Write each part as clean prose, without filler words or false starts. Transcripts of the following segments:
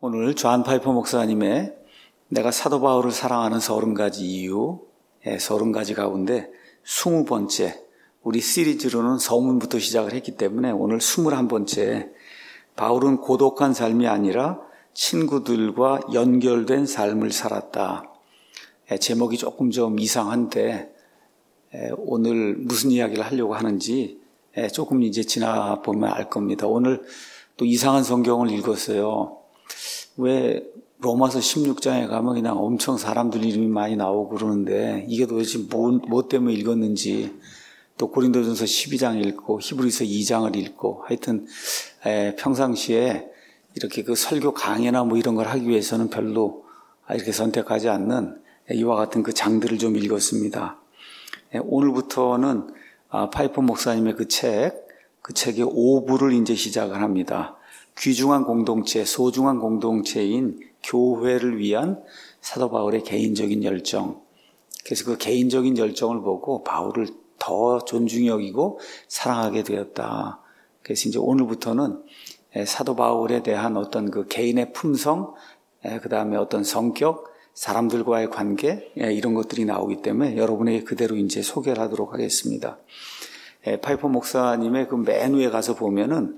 오늘 존 파이퍼 목사님의 내가 사도 바울을 사랑하는 30가지 이유, 30가지 가운데 20번째, 우리 시리즈로는 서문부터 시작을 했기 때문에 오늘 21번째, 바울은 고독한 삶이 아니라 친구들과 연결된 삶을 살았다. 제목이 조금 좀 이상한데 오늘 무슨 이야기를 하려고 하는지 조금 이제 지나보면 알 겁니다. 오늘 또 이상한 성경을 읽었어요. 왜 로마서 16장에 가면 그냥 엄청 사람들 이름이 많이 나오고 그러는데 이게 도대체 뭐 때문에 읽었는지, 또 고린도전서 12장 읽고 히브리서 2장을 읽고 하여튼 평상시에 이렇게 그 설교 강의나 뭐 이런 걸 하기 위해서는 별로 이렇게 선택하지 않는 이와 같은 그 장들을 좀 읽었습니다. 오늘부터는 파이퍼 목사님의 그 책의 5부를 이제 시작을 합니다. 귀중한 공동체, 소중한 공동체인 교회를 위한 사도 바울의 개인적인 열정. 그래서 그 개인적인 열정을 보고 바울을 더 존중히 여기고 사랑하게 되었다. 그래서 이제 오늘부터는 사도 바울에 대한 어떤 그 개인의 품성, 그 다음에 어떤 성격, 사람들과의 관계, 이런 것들이 나오기 때문에 여러분에게 그대로 이제 소개를 하도록 하겠습니다. 파이퍼 목사님의 그 맨 위에 가서 보면은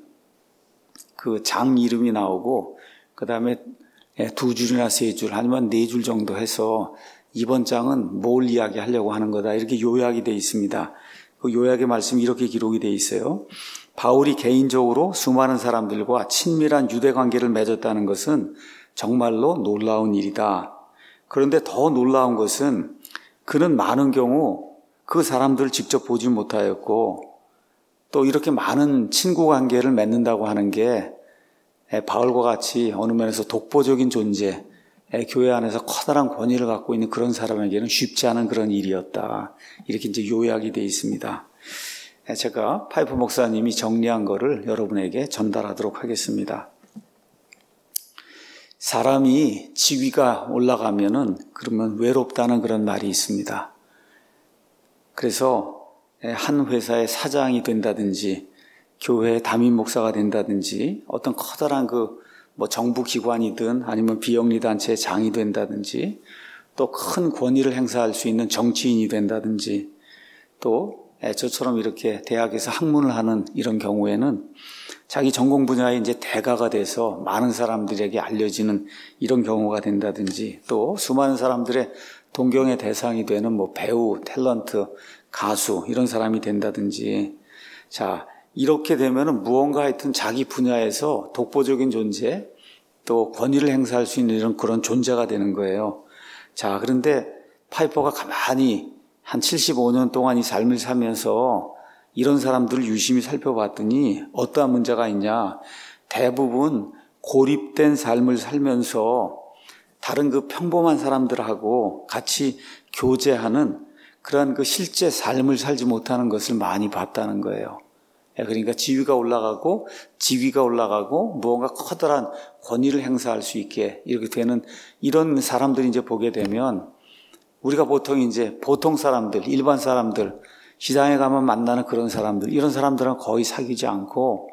그 장 이름이 나오고, 그 다음에 2줄이나 3줄, 아니면 4줄 정도 해서 이번 장은 뭘 이야기하려고 하는 거다, 이렇게 요약이 되어 있습니다. 그 요약의 말씀이 이렇게 기록이 되어 있어요. 바울이 개인적으로 수많은 사람들과 친밀한 유대 관계를 맺었다는 것은 정말로 놀라운 일이다. 그런데 더 놀라운 것은 그는 많은 경우 그 사람들을 직접 보지 못하였고, 또 이렇게 많은 친구 관계를 맺는다고 하는 게 바울과 같이 어느 면에서 독보적인 존재, 교회 안에서 커다란 권위를 갖고 있는 그런 사람에게는 쉽지 않은 그런 일이었다. 이렇게 이제 요약이 되어 있습니다. 제가 파이퍼 목사님이 정리한 거를 여러분에게 전달하도록 하겠습니다. 사람이 지위가 올라가면은 그러면 외롭다는 그런 말이 있습니다. 그래서 한 회사의 사장이 된다든지 교회 담임 목사가 된다든지 어떤 커다란 뭐 정부 기관이든 아니면 비영리 단체의 장이 된다든지 또 큰 권위를 행사할 수 있는 정치인이 된다든지 또 저처럼 이렇게 대학에서 학문을 하는 이런 경우에는 자기 전공 분야에 이제 대가가 돼서 많은 사람들에게 알려지는 이런 경우가 된다든지 또 수많은 사람들의 동경의 대상이 되는 뭐 배우, 탤런트, 가수 이런 사람이 된다든지, 자 이렇게 되면은 무언가 하여튼 자기 분야에서 독보적인 존재 또 권위를 행사할 수 있는 이런 그런 존재가 되는 거예요. 자 그런데 파이퍼가 가만히 한 75년 동안 이 삶을 살면서 이런 사람들을 유심히 살펴봤더니 어떠한 문제가 있냐, 대부분 고립된 삶을 살면서 다른 그 평범한 사람들하고 같이 교제하는 그런 그 실제 삶을 살지 못하는 것을 많이 봤다는 거예요. 그러니까 지위가 올라가고 지위가 올라가고 무언가 커다란 권위를 행사할 수 있게 이렇게 되는 이런 사람들이 이제 보게 되면 우리가 보통 사람들, 일반 사람들, 시장에 가면 만나는 그런 사람들, 이런 사람들은 거의 사귀지 않고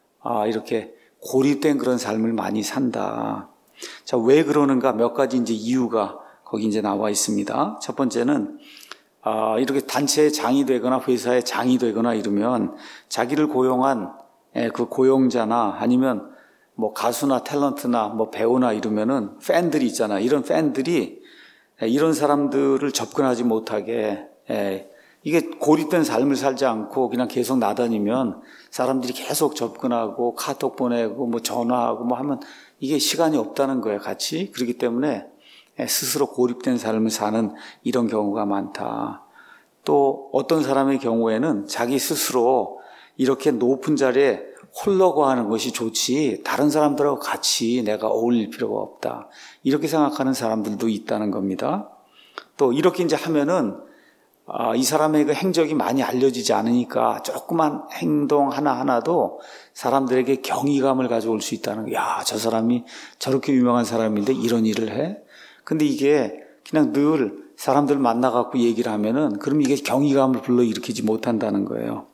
이렇게 고립된 그런 삶을 많이 산다. 자, 왜 그러는가 몇 가지 이제 이유가 거기 이제 나와 있습니다. 첫 번째는 이렇게 단체의 장이 되거나 회사의 장이 되거나 이러면 자기를 고용한 그 고용자나 아니면 뭐 가수나 탤런트나 뭐 배우나 이러면은 팬들이 있잖아. 이런 팬들이 이런 사람들을 접근하지 못하게, 이게 고립된 삶을 살지 않고 그냥 계속 나다니면 사람들이 계속 접근하고 카톡 보내고 뭐 전화하고 뭐 하면 이게 시간이 없다는 거예요, 같이. 그렇기 때문에 스스로 고립된 삶을 사는 이런 경우가 많다. 또 어떤 사람의 경우에는 자기 스스로 이렇게 높은 자리에 홀로 거하는 것이 좋지 다른 사람들하고 같이 내가 어울릴 필요가 없다. 이렇게 생각하는 사람들도 있다는 겁니다. 또 이렇게 이제 하면은 이 사람의 그 행적이 많이 알려지지 않으니까 조그만 행동 하나하나도 사람들에게 경이감을 가져올 수 있다는 거예요. 야, 저 사람이 저렇게 유명한 사람인데 이런 일을 해? 근데 이게 그냥 늘 사람들 만나갖고 얘기를 하면은 그럼 이게 경이감을 불러일으키지 못한다는 거예요.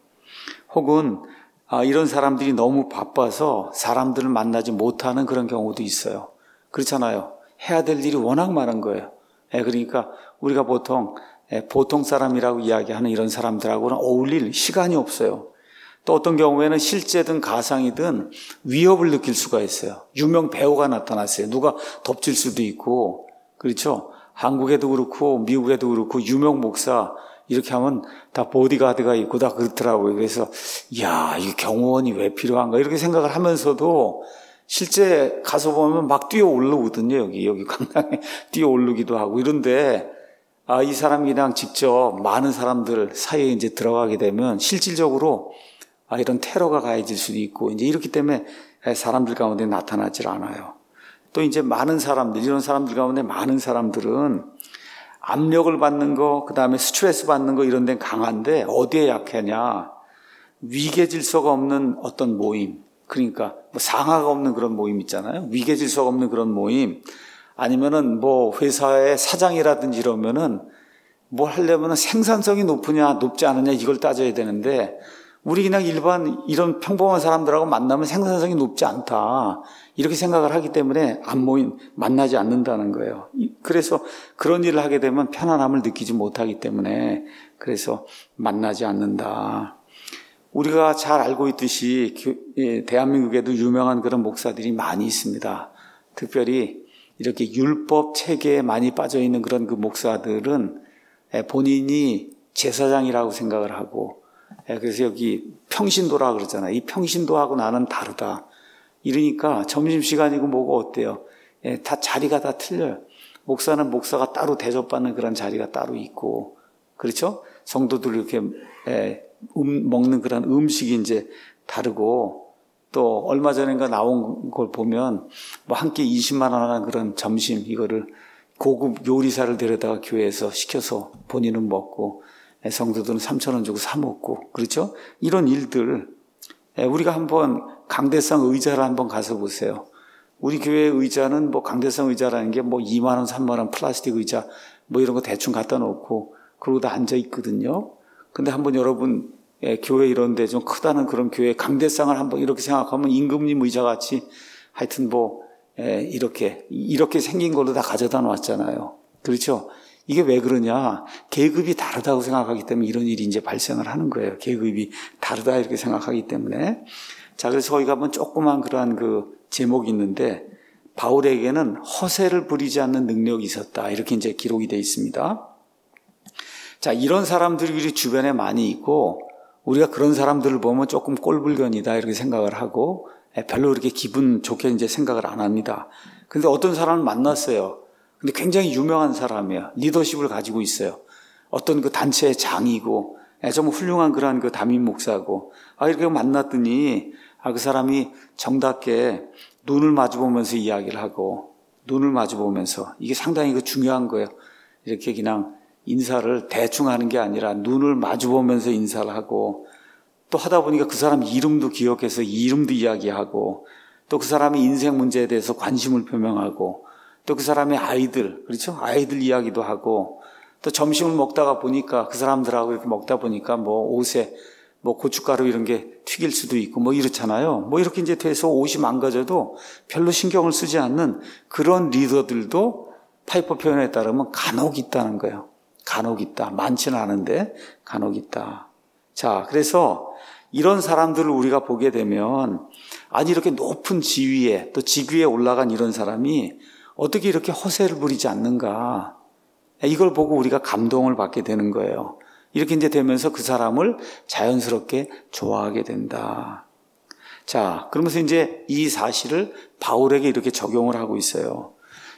혹은 이런 사람들이 너무 바빠서 사람들을 만나지 못하는 그런 경우도 있어요. 그렇잖아요. 해야 될 일이 워낙 많은 거예요. 그러니까 우리가 보통 사람이라고 이야기하는 이런 사람들하고는 어울릴 시간이 없어요. 또 어떤 경우에는 실제든 가상이든 위협을 느낄 수가 있어요. 유명 배우가 나타났어요. 누가 덮칠 수도 있고, 그렇죠? 한국에도 그렇고 미국에도 그렇고 유명 목사 이렇게 하면 다 보디가드가 있고 다 그렇더라고요. 그래서 이야, 이 경호원이 왜 필요한가 이렇게 생각을 하면서도 실제 가서 보면 막 뛰어 오르거든요. 여기 강당에 뛰어 오르기도 하고 이런데 이 사람이 그냥 직접 많은 사람들 사이에 이제 들어가게 되면 실질적으로 이런 테러가 가해질 수도 있고 이제 이렇기 때문에 사람들 가운데 나타나질 않아요. 또 이제 많은 사람들, 이런 사람들 가운데 많은 사람들은 압력을 받는 거, 그 다음에 스트레스 받는 거 이런 데는 강한데 어디에 약하냐? 위계 질서가 없는 어떤 모임, 그러니까 뭐 상하가 없는 그런 모임 있잖아요. 위계 질서가 없는 그런 모임, 아니면은 뭐 회사의 사장이라든지 이러면은 뭘 하려면은 생산성이 높으냐, 높지 않느냐 이걸 따져야 되는데 우리 그냥 일반 이런 평범한 사람들하고 만나면 생산성이 높지 않다. 이렇게 생각을 하기 때문에 만나지 않는다는 거예요. 그래서 그런 일을 하게 되면 편안함을 느끼지 못하기 때문에 그래서 만나지 않는다. 우리가 잘 알고 있듯이 대한민국에도 유명한 그런 목사들이 많이 있습니다. 특별히 이렇게 율법 체계에 많이 빠져 있는 그런 그 목사들은 본인이 제사장이라고 생각을 하고 그래서 여기 평신도라 그러잖아요. 이 평신도하고 나는 다르다. 이러니까 점심시간이고 뭐고 어때요? 다 자리가 다 틀려요. 목사는 목사가 따로 대접받는 그런 자리가 따로 있고, 그렇죠? 성도들 이렇게 먹는 그런 음식이 이제 다르고, 또 얼마 전인가 나온 걸 보면 뭐 한 끼 20만 원 하는 그런 점심 이거를 고급 요리사를 데려다가 교회에서 시켜서 본인은 먹고 성도들은 3,000원 주고 사 먹고, 그렇죠? 이런 일들 우리가 한번 강대상 의자를 한번 가서 보세요. 우리 교회 의자는 뭐 강대상 의자라는 게 뭐 2만 원, 3만 원 플라스틱 의자 뭐 이런 거 대충 갖다 놓고 그러고 다 앉아 있거든요. 근데 한번 여러분 교회 이런 데 좀 크다는 그런 교회 강대상을 한번 이렇게 생각하면 임금님 의자 같이 하여튼 뭐 이렇게 생긴 걸로 다 가져다 놨잖아요. 그렇죠? 이게 왜 그러냐? 계급이 다르다고 생각하기 때문에 이런 일이 이제 발생을 하는 거예요. 계급이 다르다 이렇게 생각하기 때문에. 자, 그래서 저희가 한번 조그만 그러한 그 제목이 있는데 바울에게는 허세를 부리지 않는 능력이 있었다. 이렇게 이제 기록이 되어 있습니다. 자, 이런 사람들이 우리 주변에 많이 있고 우리가 그런 사람들을 보면 조금 꼴불견이다 이렇게 생각을 하고 별로 그렇게 기분 좋게 이제 생각을 안 합니다. 근데 어떤 사람을 만났어요. 근데 굉장히 유명한 사람이에요. 리더십을 가지고 있어요. 어떤 그 단체의 장이고, 정말 훌륭한 그러한 그 담임 목사고, 이렇게 만났더니, 그 사람이 정답게 눈을 마주보면서 이야기를 하고, 눈을 마주보면서, 이게 상당히 그 중요한 거예요. 이렇게 그냥 인사를 대충 하는 게 아니라 눈을 마주보면서 인사를 하고, 또 하다 보니까 그 사람 이름도 기억해서 이름도 이야기하고, 또 그 사람의 인생 문제에 대해서 관심을 표명하고, 또 그 사람의 아이들, 그렇죠? 아이들 이야기도 하고, 또 점심을 먹다가 보니까 그 사람들하고 이렇게 먹다 보니까 뭐 옷에 뭐 고춧가루 이런 게 튀길 수도 있고 뭐 이렇잖아요. 뭐 이렇게 이제 돼서 옷이 망가져도 별로 신경을 쓰지 않는 그런 리더들도 파이퍼 표현에 따르면 간혹 있다는 거예요. 간혹 있다. 많지는 않은데 간혹 있다. 자, 그래서 이런 사람들을 우리가 보게 되면 아니 이렇게 높은 지위에 또 직위에 올라간 이런 사람이 어떻게 이렇게 허세를 부리지 않는가? 이걸 보고 우리가 감동을 받게 되는 거예요. 이렇게 이제 되면서 그 사람을 자연스럽게 좋아하게 된다. 자, 그러면서 이제 이 사실을 바울에게 이렇게 적용을 하고 있어요.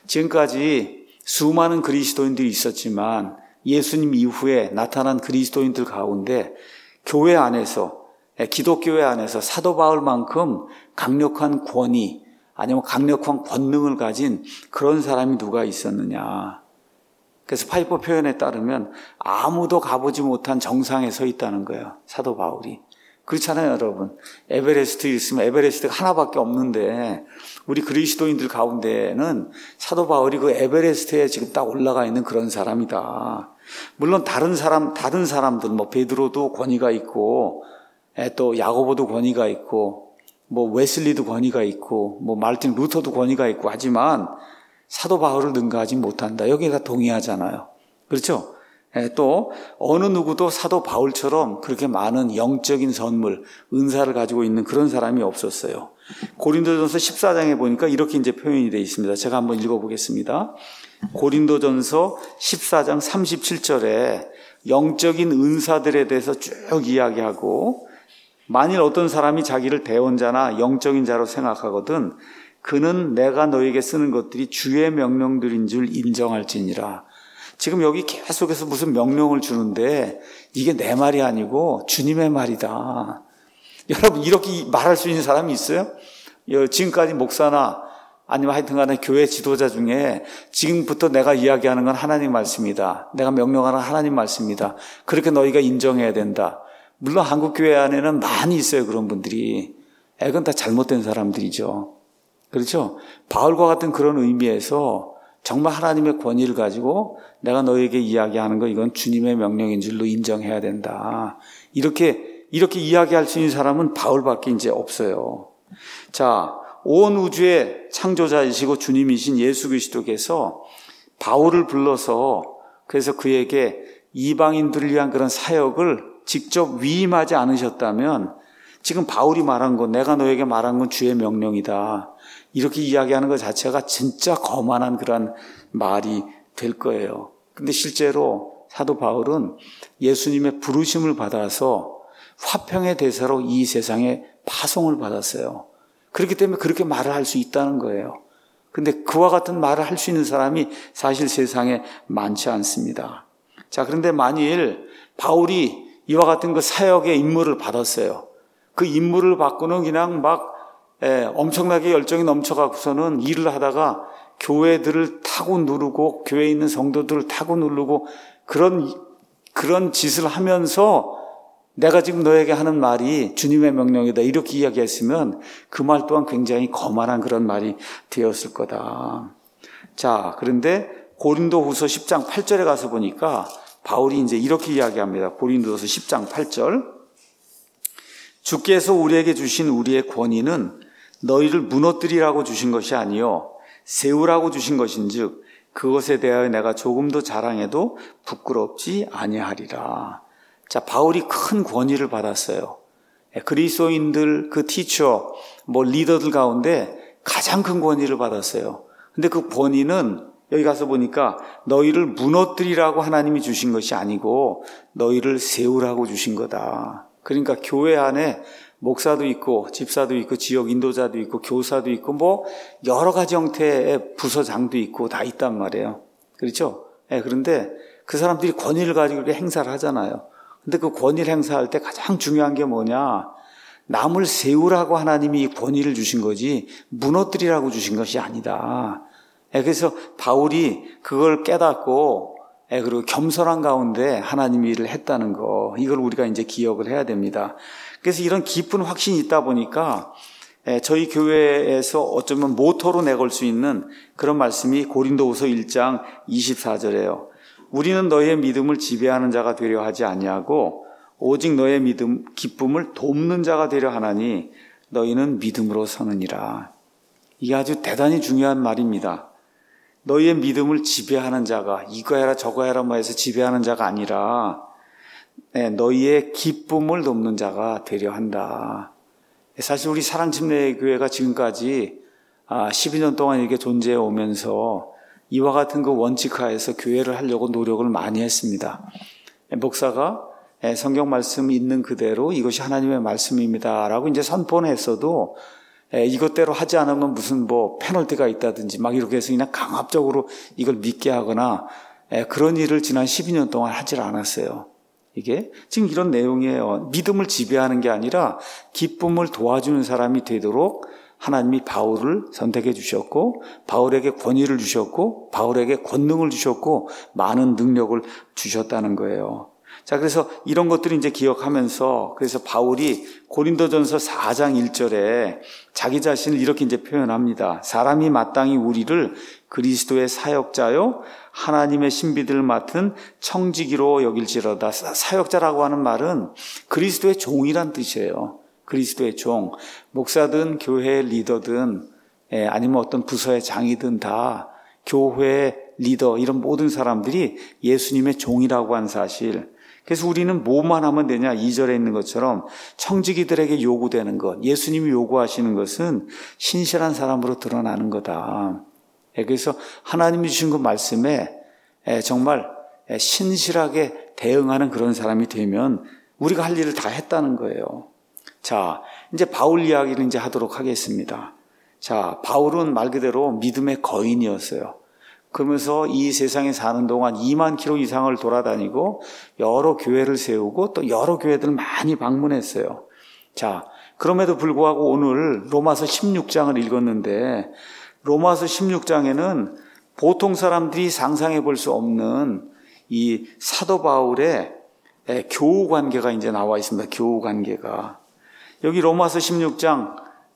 지금까지 수많은 그리스도인들이 있었지만 예수님 이후에 나타난 그리스도인들 가운데 교회 안에서, 기독교회 안에서 사도 바울만큼 강력한 권위, 아니면 강력한 권능을 가진 그런 사람이 누가 있었느냐. 그래서 파이퍼 표현에 따르면 아무도 가보지 못한 정상에 서 있다는 거예요. 사도 바울이. 그렇잖아요, 여러분. 에베레스트 있으면 에베레스트가 하나밖에 없는데 우리 그리스도인들 가운데는 사도 바울이 그 에베레스트에 지금 딱 올라가 있는 그런 사람이다. 물론 다른 사람들, 뭐 베드로도 권위가 있고 또 야고보도 권위가 있고 뭐 웨슬리도 권위가 있고 뭐 마르틴 루터도 권위가 있고 하지만 사도 바울을 능가하지 못한다. 여기에 다 동의하잖아요. 그렇죠? 또 어느 누구도 사도 바울처럼 그렇게 많은 영적인 선물, 은사를 가지고 있는 그런 사람이 없었어요. 고린도전서 14장에 보니까 이렇게 이제 표현이 되어 있습니다. 제가 한번 읽어보겠습니다. 고린도전서 14장 37절에 영적인 은사들에 대해서 쭉 이야기하고, 만일 어떤 사람이 자기를 대언자나 영적인 자로 생각하거든 그는 내가 너에게 쓰는 것들이 주의 명령들인 줄 인정할지니라. 지금 여기 계속해서 무슨 명령을 주는데 이게 내 말이 아니고 주님의 말이다. 여러분, 이렇게 말할 수 있는 사람이 있어요? 지금까지 목사나 아니면 하여튼 간에 교회 지도자 중에 지금부터 내가 이야기하는 건 하나님 말씀이다. 내가 명령하는 하나님 말씀이다. 그렇게 너희가 인정해야 된다. 물론 한국교회 안에는 많이 있어요, 그런 분들이. 그건 다 잘못된 사람들이죠. 그렇죠? 바울과 같은 그런 의미에서 정말 하나님의 권위를 가지고 내가 너에게 이야기하는 거 이건 주님의 명령인 줄로 인정해야 된다. 이렇게 이야기할 수 있는 사람은 바울밖에 이제 없어요. 자, 온 우주의 창조자이시고 주님이신 예수 그리스도께서 바울을 불러서 그래서 그에게 이방인들을 위한 그런 사역을 직접 위임하지 않으셨다면 지금 바울이 말한 건, 내가 너에게 말한 건 주의 명령이다, 이렇게 이야기하는 것 자체가 진짜 거만한 그런 말이 될 거예요. 근데 실제로 사도 바울은 예수님의 부르심을 받아서 화평의 대사로 이 세상에 파송을 받았어요. 그렇기 때문에 그렇게 말을 할 수 있다는 거예요. 근데 그와 같은 말을 할 수 있는 사람이 사실 세상에 많지 않습니다. 자, 그런데 만일 바울이 이와 같은 그 사역의 임무를 받았어요. 그 임무를 받고는 그냥 막 엄청나게 열정이 넘쳐가고서는 일을 하다가 교회들을 타고 누르고 교회에 있는 성도들을 타고 누르고 그런 짓을 하면서 내가 지금 너에게 하는 말이 주님의 명령이다 이렇게 이야기했으면 그 말 또한 굉장히 거만한 그런 말이 되었을 거다. 자, 그런데 고린도후서 10장 8절에 가서 보니까 바울이 이제 이렇게 이야기합니다. 고린도후서 10장 8절. 주께서 우리에게 주신 우리의 권위는 너희를 무너뜨리라고 주신 것이 아니요 세우라고 주신 것인즉 그것에 대하여 내가 조금도 자랑해도 부끄럽지 아니하리라. 자, 바울이 큰 권위를 받았어요. 그리스도인들, 그 티처, 리더들 가운데 가장 큰 권위를 받았어요. 근데 그 권위는 여기 가서 보니까 너희를 무너뜨리라고 하나님이 주신 것이 아니고 너희를 세우라고 주신 거다. 그러니까 교회 안에 목사도 있고 집사도 있고 지역 인도자도 있고 교사도 있고 여러 가지 형태의 부서장도 있고 다 있단 말이에요. 그렇죠? 그런데 그 사람들이 권위를 가지고 이렇게 행사를 하잖아요. 근데 그 권위를 행사할 때 가장 중요한 게 뭐냐? 남을 세우라고 하나님이 권위를 주신 거지 무너뜨리라고 주신 것이 아니다. 그래서 바울이 그걸 깨닫고 그리고 겸손한 가운데 하나님 일을 했다는 거, 이걸 우리가 이제 기억을 해야 됩니다. 그래서 이런 깊은 확신이 있다 보니까 저희 교회에서 어쩌면 모토로 내걸 수 있는 그런 말씀이 고린도후서 1장 24절이에요. 우리는 너희의 믿음을 지배하는 자가 되려 하지 아니하고 오직 너의 믿음 기쁨을 돕는 자가 되려 하나니 너희는 믿음으로 서느니라. 이게 아주 대단히 중요한 말입니다. 너희의 믿음을 지배하는 자가, 이거 해라 저거 해라 해서 지배하는 자가 아니라 너희의 기쁨을 돕는 자가 되려 한다. 사실 우리 사랑침례교회가 지금까지 12년 동안 이렇게 존재해 오면서 이와 같은 그 원칙하에서 교회를 하려고 노력을 많이 했습니다. 목사가 성경 말씀 있는 그대로 이것이 하나님의 말씀입니다라고 이제 선포는 했어도 이것대로 하지 않으면 무슨 페널티가 있다든지 막 이렇게 해서 그냥 강압적으로 이걸 믿게 하거나 그런 일을 지난 12년 동안 하질 않았어요. 이게 지금 이런 내용이에요. 믿음을 지배하는 게 아니라 기쁨을 도와주는 사람이 되도록 하나님이 바울을 선택해 주셨고 바울에게 권위를 주셨고 바울에게 권능을 주셨고 많은 능력을 주셨다는 거예요. 자, 그래서 이런 것들을 이제 기억하면서 그래서 바울이 고린도전서 4장 1절에 자기 자신을 이렇게 이제 표현합니다. 사람이 마땅히 우리를 그리스도의 사역자요 하나님의 신비들을 맡은 청지기로 여길지로다. 사역자라고 하는 말은 그리스도의 종이란 뜻이에요. 그리스도의 종, 목사든 교회 리더든 아니면 어떤 부서의 장이든 다 교회 리더 이런 모든 사람들이 예수님의 종이라고 한 사실. 그래서 우리는 뭐만 하면 되냐? 2절에 있는 것처럼 청지기들에게 요구되는 것, 예수님이 요구하시는 것은 신실한 사람으로 드러나는 거다. 그래서 하나님이 주신 그 말씀에 정말 신실하게 대응하는 그런 사람이 되면 우리가 할 일을 다 했다는 거예요. 자, 이제 바울 이야기를 이제 하도록 하겠습니다. 자, 바울은 말 그대로 믿음의 거인이었어요. 그러면서 이 세상에 사는 동안 2만 킬로 이상을 돌아다니고 여러 교회를 세우고 또 여러 교회들을 많이 방문했어요. 자, 그럼에도 불구하고 오늘 로마서 16장을 읽었는데 로마서 16장에는 보통 사람들이 상상해 볼 수 없는 이 사도 바울의 교우 관계가 이제 나와 있습니다. 교우 관계가. 여기 로마서 16장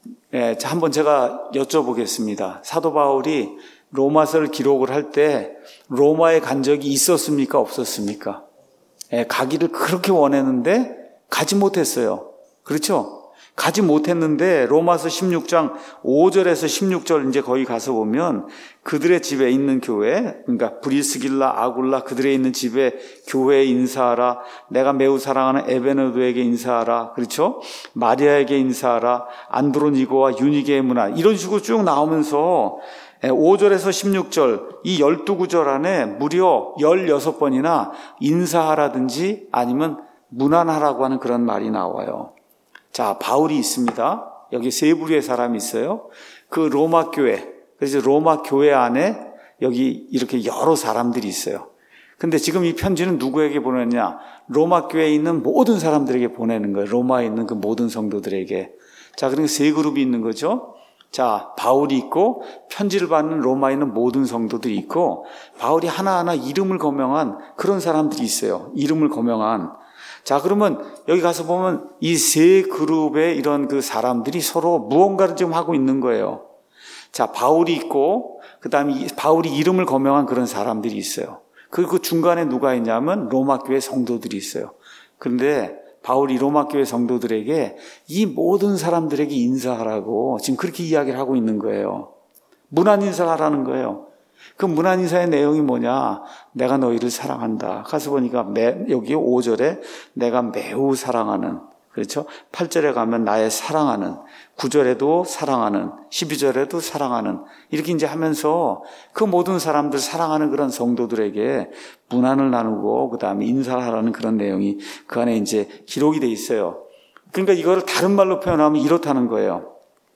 한번 제가 여쭤보겠습니다. 사도 바울이 로마서를 기록을 할 때 로마에 간 적이 있었습니까? 없었습니까? 가기를 그렇게 원했는데 가지 못했어요. 그렇죠? 가지 못했는데 로마서 16장 5절에서 16절 이제 거기 가서 보면 그들의 집에 있는 교회, 그러니까 브리스길라, 아굴라 그들의 있는 집에 교회에 인사하라. 내가 매우 사랑하는 에베네도에게 인사하라. 그렇죠? 마리아에게 인사하라. 안드로니고와 유니게의 문화 이런 식으로 쭉 나오면서 5절에서 16절 이 12구절 안에 무려 16번이나 인사하라든지 아니면 문안하라고 하는 그런 말이 나와요. 자, 바울이 있습니다. 여기 세 부류의 사람이 있어요. 그 로마 교회, 그래서 로마 교회 안에 여기 이렇게 여러 사람들이 있어요. 근데 지금 이 편지는 누구에게 보내냐? 로마 교회에 있는 모든 사람들에게 보내는 거예요. 로마에 있는 그 모든 성도들에게. 자, 그러니까 세 그룹이 있는 거죠. 자, 바울이 있고 편지를 받는 로마에 있는 모든 성도들이 있고 바울이 하나하나 이름을 거명한 그런 사람들이 있어요. 이름을 거명한. 자, 그러면 여기 가서 보면 이 세 그룹의 이런 그 사람들이 서로 무언가를 지금 하고 있는 거예요. 자, 바울이 있고 그다음에 바울이 이름을 거명한 그런 사람들이 있어요. 그 중간에 누가 있냐면 로마 교회 성도들이 있어요. 그런데 바울이 로마 교회 성도들에게 이 모든 사람들에게 인사하라고 지금 그렇게 이야기를 하고 있는 거예요. 문안 인사를 하라는 거예요. 그 문안 인사의 내용이 뭐냐? 내가 너희를 사랑한다. 가서 보니까 여기 5절에 내가 매우 사랑하는, 그렇죠? 8절에 가면 나의 사랑하는, 9절에도 사랑하는, 12절에도 사랑하는 이렇게 이제 하면서 그 모든 사람들 사랑하는 그런 성도들에게 문안을 나누고 그다음에 인사를 하라는 그런 내용이 그 안에 이제 기록이 돼 있어요. 그러니까 이거를 다른 말로 표현하면 이렇다는 거예요.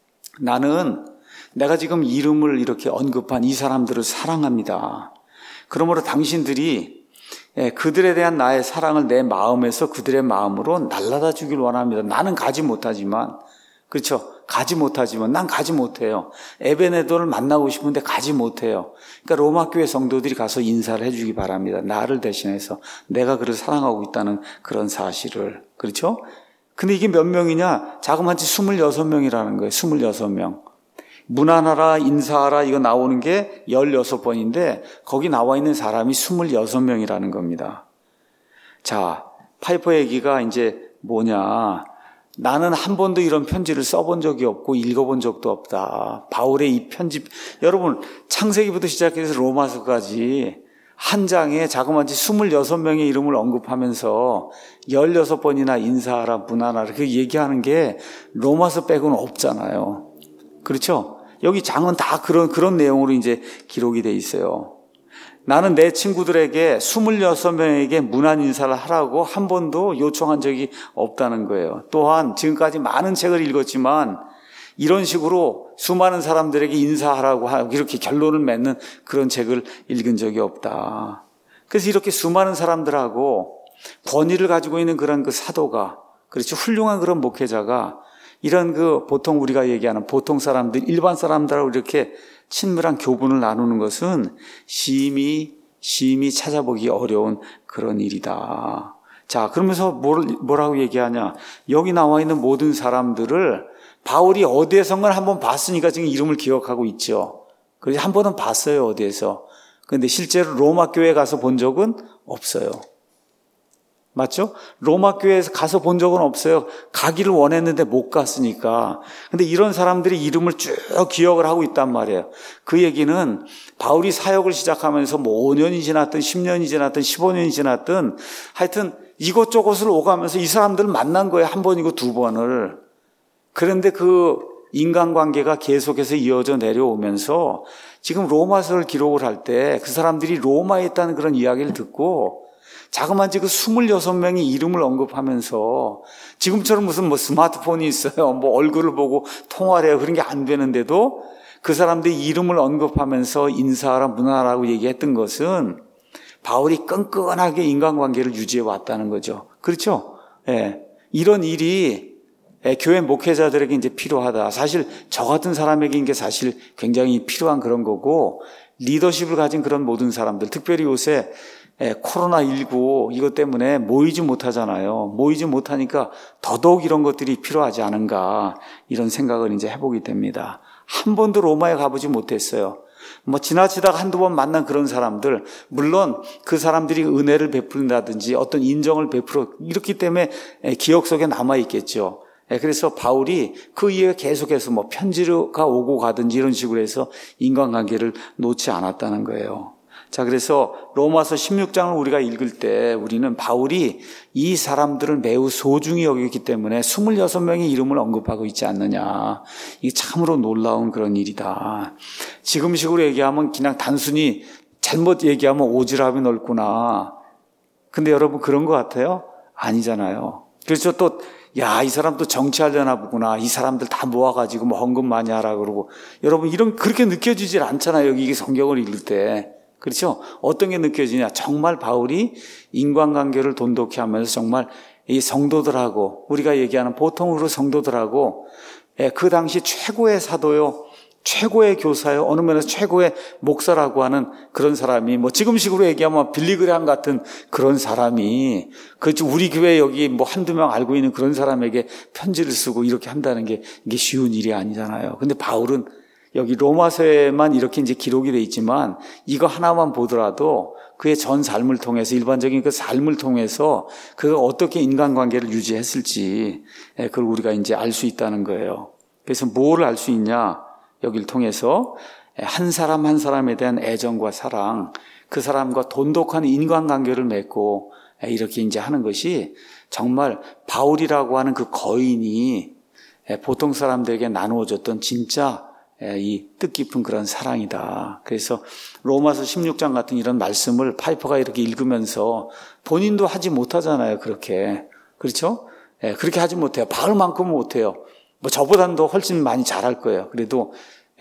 나는 내가 지금 이름을 이렇게 언급한 이 사람들을 사랑합니다. 그러므로 당신들이 그들에 대한 나의 사랑을 내 마음에서 그들의 마음으로 날라다 주길 원합니다. 나는 가지 못하지만, 그렇죠? 가지 못하지만 난 가지 못해요. 에베네도를 만나고 싶은데 가지 못해요. 그러니까 로마 교회 성도들이 가서 인사를 해주기 바랍니다. 나를 대신해서 내가 그를 사랑하고 있다는 그런 사실을. 그렇죠? 근데 이게 몇 명이냐? 자그마치 26명이라는 거예요. 26명. 문안하라, 인사하라 이거 나오는 게 16번인데 거기 나와 있는 사람이 26명이라는 겁니다. 자, 파이퍼 얘기가 이제 뭐냐? 나는 한 번도 이런 편지를 써본 적이 없고 읽어본 적도 없다. 바울의 이 편지, 여러분 창세기부터 시작해서 로마서까지 한 장에 자그마치 26명의 이름을 언급하면서 16번이나 인사하라, 문안하라 그 얘기하는 게 로마서 빼고는 없잖아요. 그렇죠? 여기 장은 다 그런 내용으로 이제 기록이 돼 있어요. 나는 내 친구들에게 26명에게 문안 인사를 하라고 한 번도 요청한 적이 없다는 거예요. 또한 지금까지 많은 책을 읽었지만 이런 식으로 수많은 사람들에게 인사하라고 하고 이렇게 결론을 맺는 그런 책을 읽은 적이 없다. 그래서 이렇게 수많은 사람들하고 권위를 가지고 있는 그런 그 사도가, 그렇죠? 훌륭한 그런 목회자가 이런 그 보통 우리가 얘기하는 보통 사람들, 일반 사람들하고 이렇게 친밀한 교분을 나누는 것은 심히 찾아보기 어려운 그런 일이다. 자, 그러면서 뭐라고 얘기하냐? 여기 나와 있는 모든 사람들을 바울이 어디에선가 한번 봤으니까 지금 이름을 기억하고 있죠. 그래서 한 번은 봤어요, 어디에서. 그런데 실제로 로마 교회에 가서 본 적은 없어요. 맞죠? 로마 교회에서 가서 본 적은 없어요. 가기를 원했는데 못 갔으니까. 근데 이런 사람들이 이름을 쭉 기억을 하고 있단 말이에요. 그 얘기는 바울이 사역을 시작하면서 뭐 5년이 지났든 10년이 지났든 15년이 지났든 하여튼 이곳저곳을 오가면서 이 사람들을 만난 거예요. 한 번이고 두 번을. 그런데 그 인간관계가 계속해서 이어져 내려오면서 지금 로마서를 기록을 할 때 그 사람들이 로마에 있다는 그런 이야기를 듣고 자그마치 그 26명의 이름을 언급하면서 지금처럼 무슨 뭐 스마트폰이 있어요. 뭐 얼굴을 보고 통화를 해요. 그런 게 안 되는데도 그 사람들이 이름을 언급하면서 인사하라 문화라고 얘기했던 것은 바울이 끈끈하게 인간관계를 유지해 왔다는 거죠. 그렇죠? 예. 이런 일이 교회 목회자들에게 이제 필요하다. 사실 저 같은 사람에게 이게 사실 굉장히 필요한 그런 거고 리더십을 가진 그런 모든 사람들, 특별히 요새 코로나19 이것 때문에 모이지 못하잖아요. 모이지 못하니까 더더욱 이런 것들이 필요하지 않은가 이런 생각을 이제 해보게 됩니다. 한 번도 로마에 가보지 못했어요. 뭐 지나치다가 한두 번 만난 그런 사람들, 물론 그 사람들이 은혜를 베푼다든지 어떤 인정을 베풀어 이렇기 때문에 기억 속에 남아있겠죠. 그래서 바울이 그 이후에 계속해서 뭐 편지가 오고 가든지 이런 식으로 해서 인간관계를 놓지 않았다는 거예요. 자, 그래서 로마서 16장을 우리가 읽을 때 우리는 바울이 이 사람들을 매우 소중히 여기기 때문에 26명의 이름을 언급하고 있지 않느냐. 이게 참으로 놀라운 그런 일이다. 지금식으로 얘기하면 그냥 단순히 잘못 얘기하면 오지랖이 넓구나. 근데 여러분 그런 것 같아요? 아니잖아요. 그래서 또 야, 이 사람도 정치하려나 보구나. 이 사람들 다 모아가지고 뭐 헌금 많이 하라 그러고. 여러분 그렇게 느껴지질 않잖아요. 여기 성경을 읽을 때. 그렇죠? 어떤 게 느껴지냐? 정말 바울이 인간관계를 돈독히 하면서 정말 이 성도들하고 우리가 얘기하는 보통으로 성도들하고 그 당시 최고의 사도요, 최고의 교사요, 어느 면에서 최고의 목사라고 하는 그런 사람이 뭐 지금식으로 얘기하면 빌리그레함 같은 그런 사람이 그렇죠. 우리 교회 여기 뭐 한두 명 알고 있는 그런 사람에게 편지를 쓰고 이렇게 한다는 게 이게 쉬운 일이 아니잖아요. 근데 바울은 여기 로마서에만 이렇게 이제 기록이 돼 있지만 이거 하나만 보더라도 그의 전 삶을 통해서 일반적인 그 삶을 통해서 그가 어떻게 인간관계를 유지했을지 그걸 우리가 이제 알 수 있다는 거예요. 그래서 뭐를 알 수 있냐? 여기를 통해서 한 사람 한 사람에 대한 애정과 사랑, 그 사람과 돈독한 인간관계를 맺고 이렇게 이제 하는 것이 정말 바울이라고 하는 그 거인이 보통 사람들에게 나누어줬던 진짜 이 뜻깊은 그런 사랑이다. 그래서 로마서 16장 같은 이런 말씀을 파이퍼가 이렇게 읽으면서 본인도 하지 못하잖아요. 그렇게. 그렇죠? 그렇게 하지 못해요. 바울만큼은 못해요. 뭐 저보다는 더 훨씬 많이 잘할 거예요. 그래도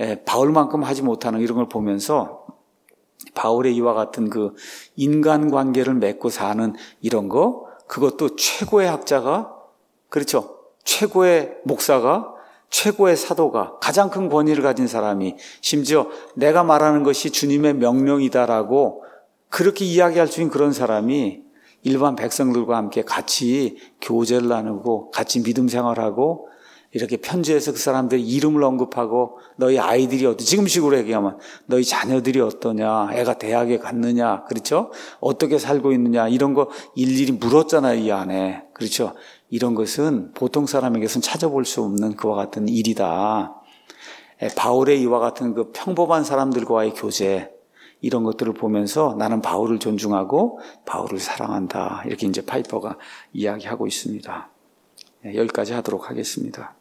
바울만큼 하지 못하는 이런 걸 보면서 바울의 이와 같은 그 인간관계를 맺고 사는 이런 거, 그것도 최고의 학자가, 그렇죠? 최고의 목사가, 최고의 사도가, 가장 큰 권위를 가진 사람이, 심지어 내가 말하는 것이 주님의 명령이다라고 그렇게 이야기할 수 있는 그런 사람이 일반 백성들과 함께 같이 교제를 나누고 같이 믿음 생활하고 이렇게 편지에서 그 사람들의 이름을 언급하고 너희 아이들이 지금식으로 얘기하면 너희 자녀들이 어떠냐, 애가 대학에 갔느냐, 그렇죠? 어떻게 살고 있느냐 이런 거 일일이 물었잖아요, 이 안에. 그렇죠? 이런 것은 보통 사람에게서는 찾아볼 수 없는 그와 같은 일이다. 바울의 이와 같은 그 평범한 사람들과의 교제, 이런 것들을 보면서 나는 바울을 존중하고 바울을 사랑한다. 이렇게 이제 파이퍼가 이야기하고 있습니다. 여기까지 하도록 하겠습니다.